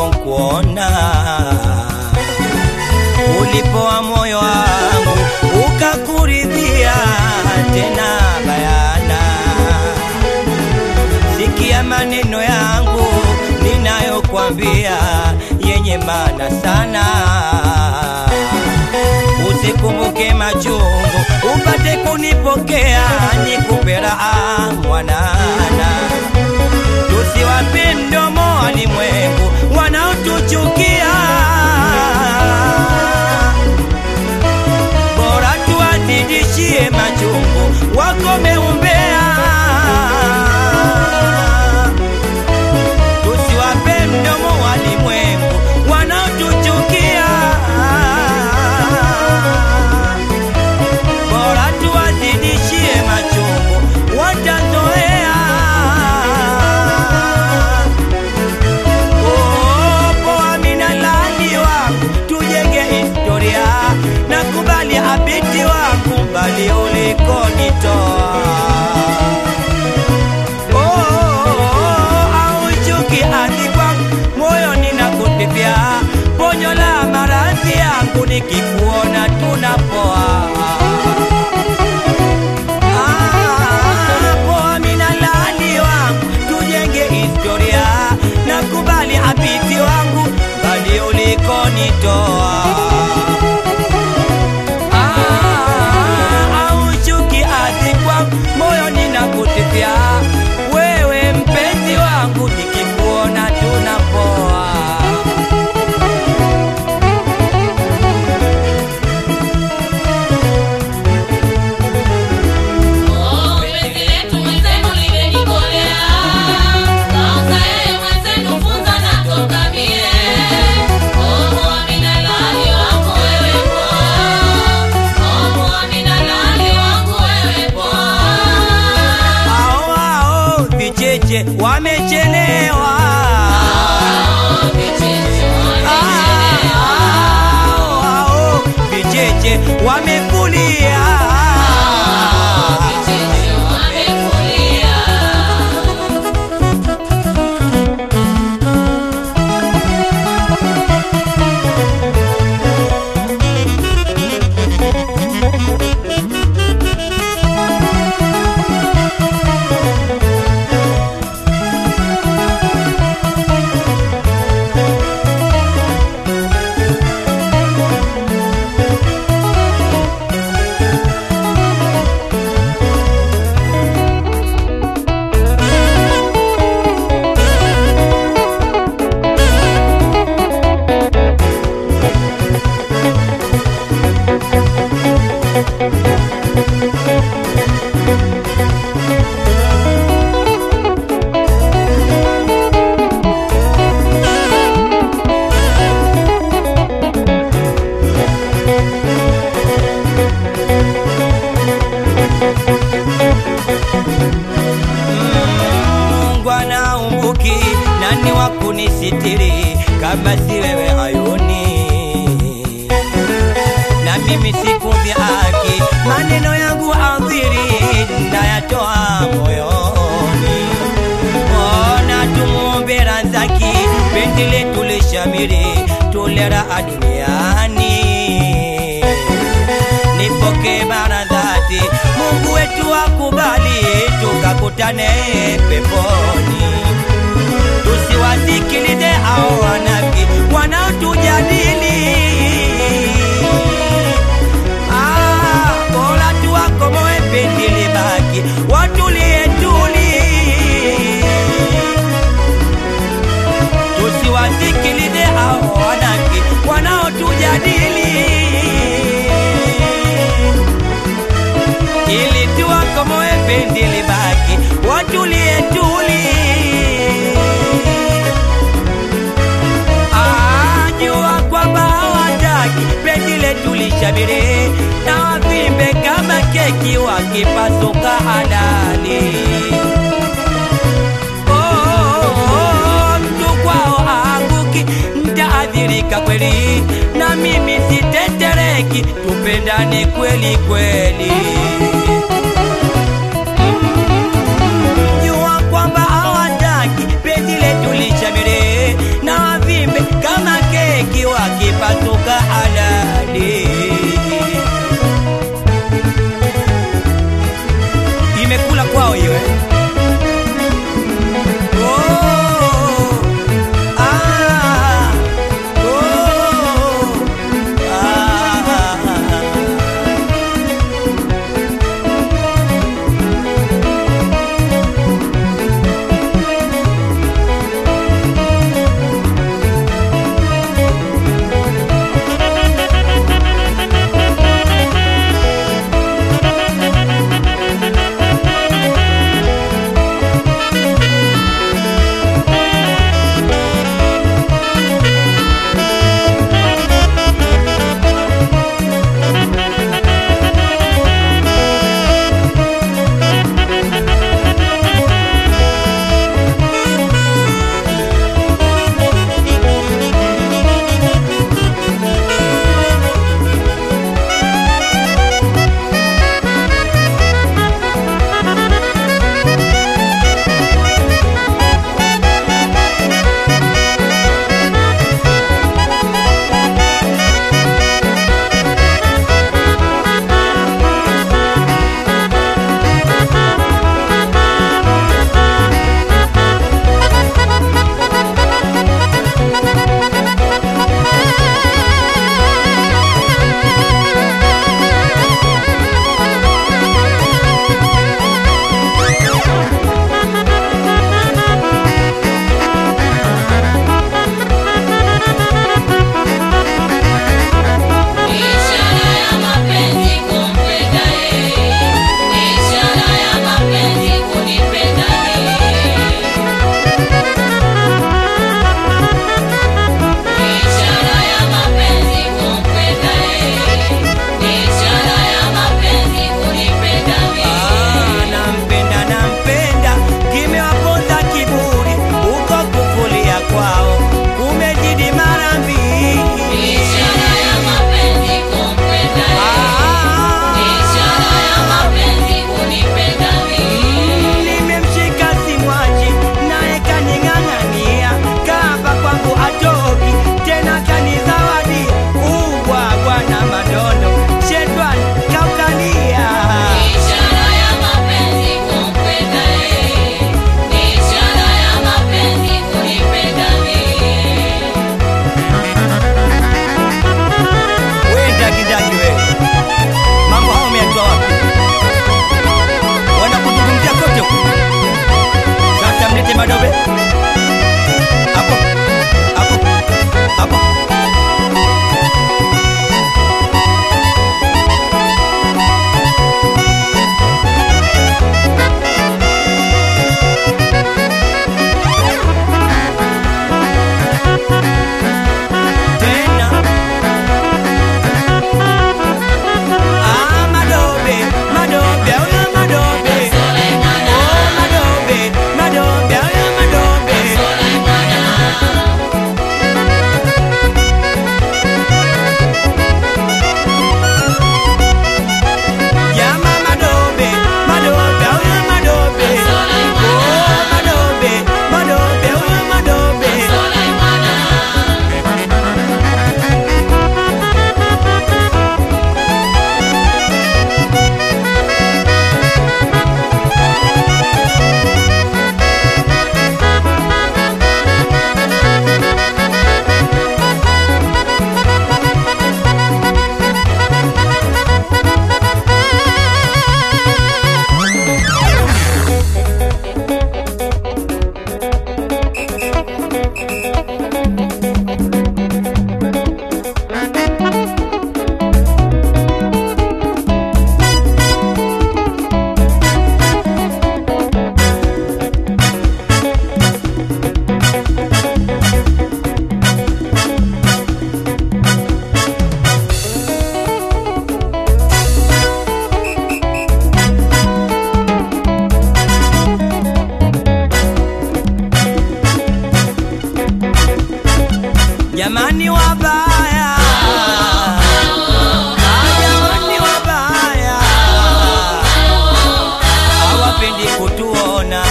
nilipokuona, ulipoa moyo wangu ukakuridhia tena bayana. Sikia maneno yangu ninayokuambia yenye maana sana, usikumbuke machungu upate kunipokea, nikupe raha mwanana. Tusiwape mdomo walimwengu wanaotuchukia, bora tuwazidishie machungu wakome umbea. Tusiwape mdomo walimwengu wanaotuchukia, bora tuwazidishie machungu watazoea. Poa minalani wangu tujenge historia, nakubali abiti wangu mbali ulikonitoa. Auchuki ardhi kwangu moyo ninakutipia, ponyo la maradhi yangu nikikuona tunapoa. Poa minalani wangu tujenge historia, nakubali abiti wangu mbali ulikonitoa. Auchuki ardhi kwangu moyo ninakutipia, wewe mpenzi wangu nikikuona tunapoa. Vicheche wamechelewa, vicheche wamekulia. Nani wakunisitiri kama si wewe hayuni, na mimi sikuvya haki, maneno yangu adhiri nayatoa moyoni. Ona tumuombe Razaki, penzi letu lishamiri, tule raha duniani. Nipoke mara dhati, Mungu wetu akubali, tukakutane peponi. Tusiwasikilize hao wanafiki wanaotujadili, bora tuwakomoe penzi libaki, watulie tuli. Tusiwasikilize hao wanafiki wanaotujadili, ili tuwakomoe penzi libaki, watulie tuli. Tulishabiri na wavimbe kama keki wakipasuka halali. Mtu kwao anguki, nitaadhirika kweli, na mimi sitetereki, tupendane kweli kweli. Jua kwamba hawataki penzi letu lishamiri, na wavimbe jamani wabaya, jamani wabaya, hawapendi kutuona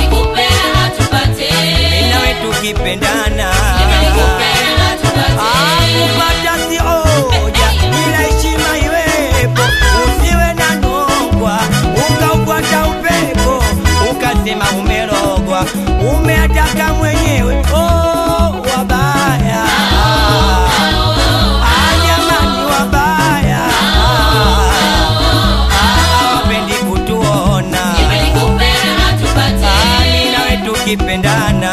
mimi nawe tukipendana. Kupata si hoja, ila heshima iwepo, usiwe na nongwa ukaufuata upepo ukasema umerogwa, umeataka mwenyewe. Wabaya, jamani wabaya, hawapendi kutuona mimi nawe tukipendana.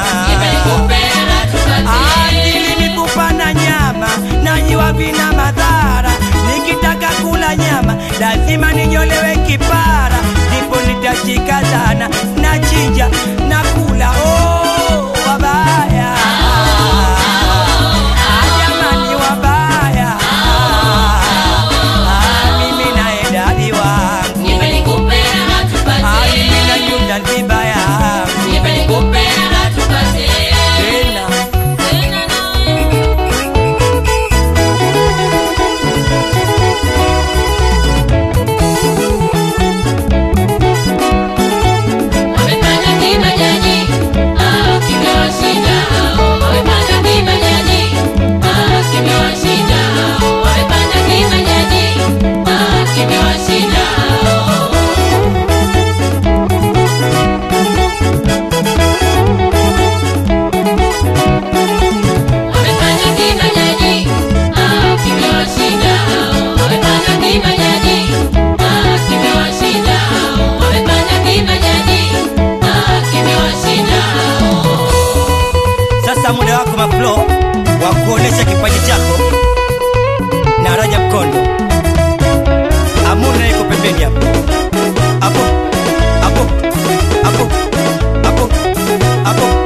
Mifupa na nyama najua vina madhara, nikitaka kula nyama lazima ninyolewe kipara, ndipo nitashika sana na chinja na kula. Wabaya, jamani wabaya, mimi na edadi wangu mimi na nyumba vibaya muda wako maflo wa kuonesha kipaji chako na Rajab Kondo. Amuna yuko pembeni hapo hapo hapo hapo hapo hapo.